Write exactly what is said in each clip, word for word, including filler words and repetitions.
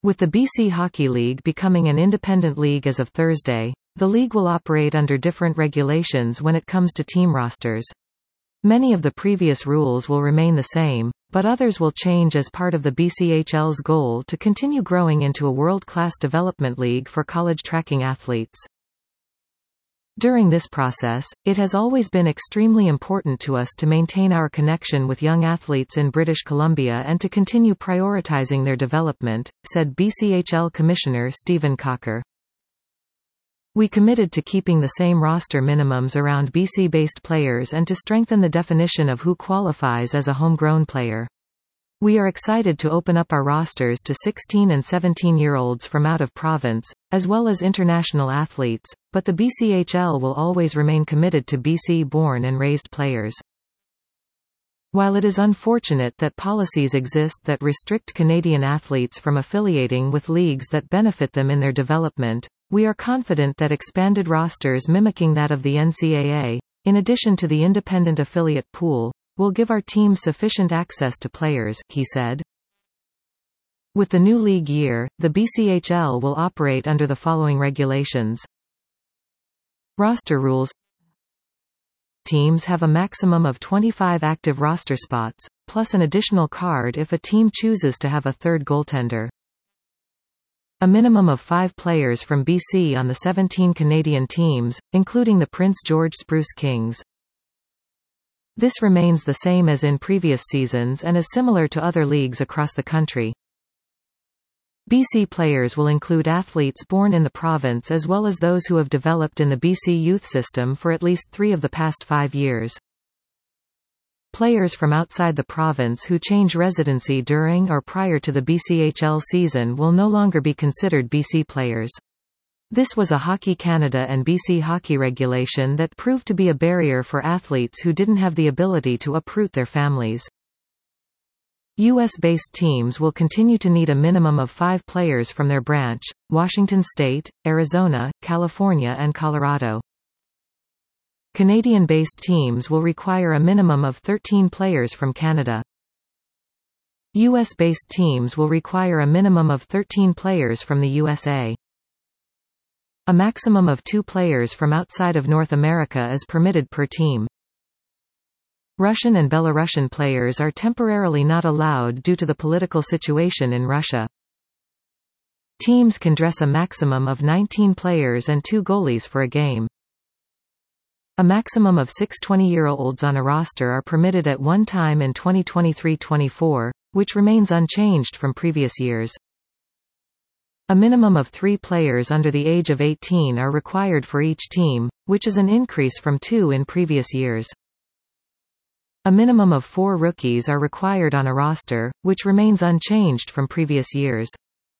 With the B C Hockey League becoming an independent league as of Thursday, the league will operate under different regulations when it comes to team rosters. Many of the previous rules will remain the same, but others will change as part of the B C H L's goal to continue growing into a world-class development league for college tracking athletes. During this process, it has always been extremely important to us to maintain our connection with young athletes in British Columbia and to continue prioritizing their development, said B C H L Commissioner Stephen Cocker. We committed to keeping the same roster minimums around B C-based players and to strengthen the definition of who qualifies as a homegrown player. We are excited to open up our rosters to sixteen and seventeen-year-olds from out of province, as well as international athletes, but the B C H L will always remain committed to B C-born and raised players. While it is unfortunate that policies exist that restrict Canadian athletes from affiliating with leagues that benefit them in their development, we are confident that expanded rosters mimicking that of the N C A A, in addition to the independent affiliate pool, will give our team sufficient access to players, he said. With the new league year, the B C H L will operate under the following regulations. Roster rules. Teams have a maximum of twenty-five active roster spots, plus an additional card if a team chooses to have a third goaltender. A minimum of five players from B C on the seventeen Canadian teams, including the Prince George Spruce Kings. This remains the same as in previous seasons and is similar to other leagues across the country. B C players will include athletes born in the province as well as those who have developed in the B C youth system for at least three of the past five years. Players from outside the province who change residency during or prior to the B C H L season will no longer be considered B C players. This was a Hockey Canada and B C Hockey regulation that proved to be a barrier for athletes who didn't have the ability to uproot their families. U S-based teams will continue to need a minimum of five players from their branch, Washington State, Arizona, California and Colorado. Canadian-based teams will require a minimum of thirteen players from Canada. U S-based teams will require a minimum of thirteen players from the U S A. A maximum of two players from outside of North America is permitted per team. Russian and Belarusian players are temporarily not allowed due to the political situation in Russia. Teams can dress a maximum of nineteen players and two goalies for a game. A maximum of six twenty-year-olds on a roster are permitted at one time in twenty twenty-three twenty-four, which remains unchanged from previous years. A minimum of three players under the age of eighteen are required for each team, which is an increase from two in previous years. A minimum of four rookies are required on a roster, which remains unchanged from previous years.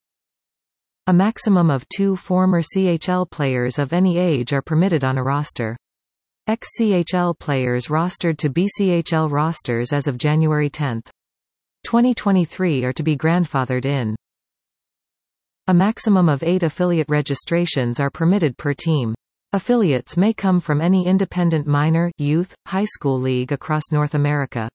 A maximum of two former C H L players of any age are permitted on a roster. Ex-C H L players rostered to B C H L rosters as of January tenth, twenty twenty-three are to be grandfathered in. A maximum of eight affiliate registrations are permitted per team. Affiliates may come from any independent minor, youth, high school league across North America.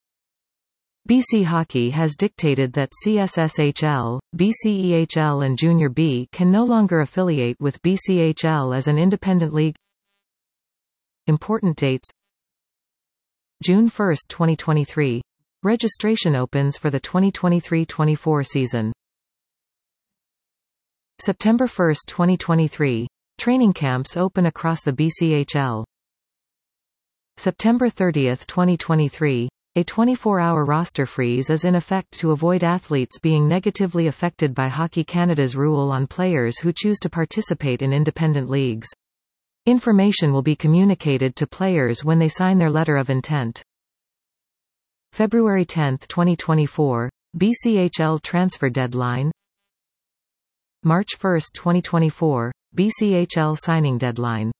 B C Hockey has dictated that C S S H L, B C E H L and Junior B can no longer affiliate with B C H L as an independent league. Important dates: June first twenty twenty-three. Registration opens for the twenty twenty-three twenty-four season. September first twenty twenty-three. Training camps open across the B C H L. September thirtieth twenty twenty-three. A twenty-four hour roster freeze is in effect to avoid athletes being negatively affected by Hockey Canada's rule on players who choose to participate in independent leagues. Information will be communicated to players when they sign their letter of intent. February tenth twenty twenty-four. B C H L transfer deadline. March first twenty twenty-four. B C H L signing deadline.